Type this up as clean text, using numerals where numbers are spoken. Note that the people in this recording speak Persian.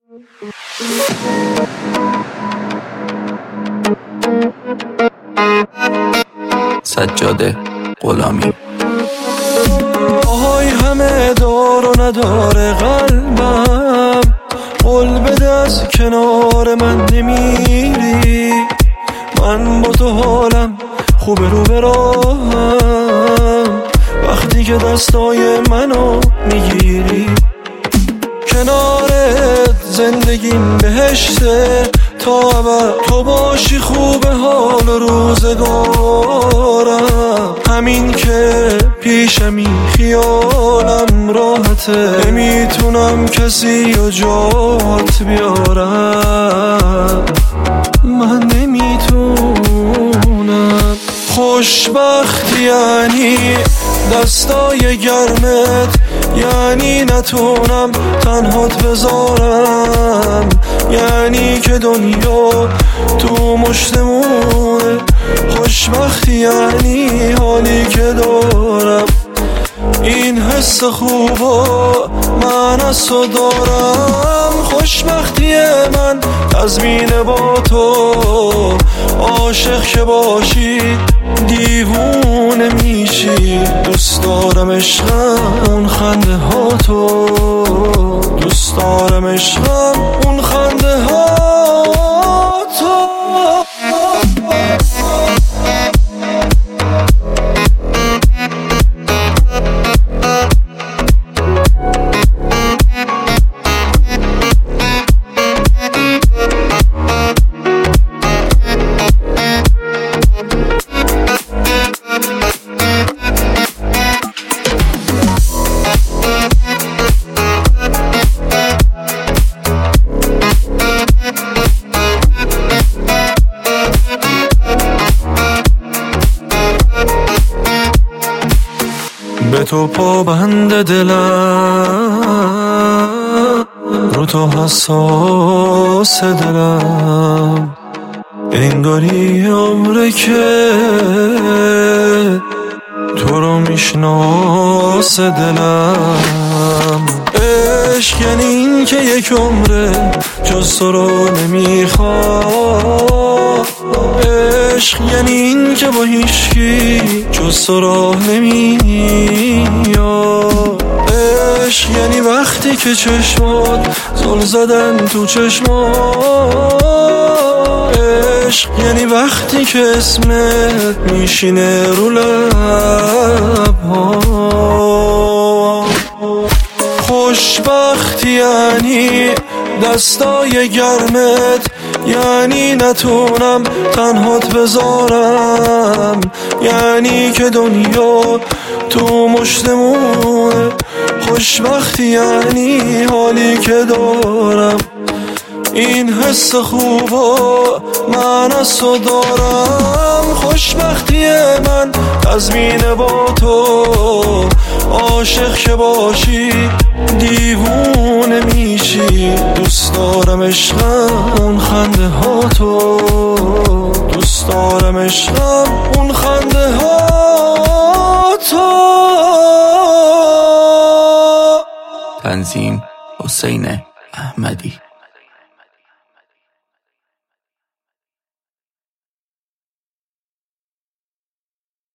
سجاده غلامی. آهای همه دار و نداره قلبم، قول بده از کنار من نمیری. من با تو حالم خوبه رو براهم وقتی که دستای منو میگیری. کنارت زندگیم بهشته تا ابد، تو باشی خوبه حال و روزگارم. همین که پیشمی خیالم راحته، نمیتونم کسی و جات بیارم. من نمیتونم. خوشبختی یعنی دستای گرمت، یعنی نتونم تنهات بذارم، یعنی که دنیا تو مشتمونه. خوشبختی یعنی حالی که دارم، این حس خوبا من از تو دارم. خوشبختی من تضمین با تو، عاشق که باشی دیوونه میشی. دوست دارم عشقم اون خنده ها تو، دوست دارم عشقم اون خنده ها تو. به تو پابند دلم، رو تو حساس دلم. انگاری عمره که تو رو میشناس دلم. عشق یعنی این که یک عمره جز تو رو نمیخواد. عشق یعنی این که با هیچکی جز تو راه نمیاد. عشق یعنی وقتی که چشمات زل زدن تو چشمات. عشق یعنی وقتی که اسمت میشینه رو لب‌ها. خوشبختی یعنی دستای گرمت، یعنی نتونم تنهات بذارم، یعنی که دنیا تو مشتمونه. خوشبختی یعنی حالی که دارم، این حس خوبا من از تو دارم. خوشبختی من تضمین با تو، عاشق که باشی دیوونه میشی. دوست دارم عشقم اون خنده ها تو، دوست دارم عشقم اون خنده ها تو. تنظیم حسین احمدی.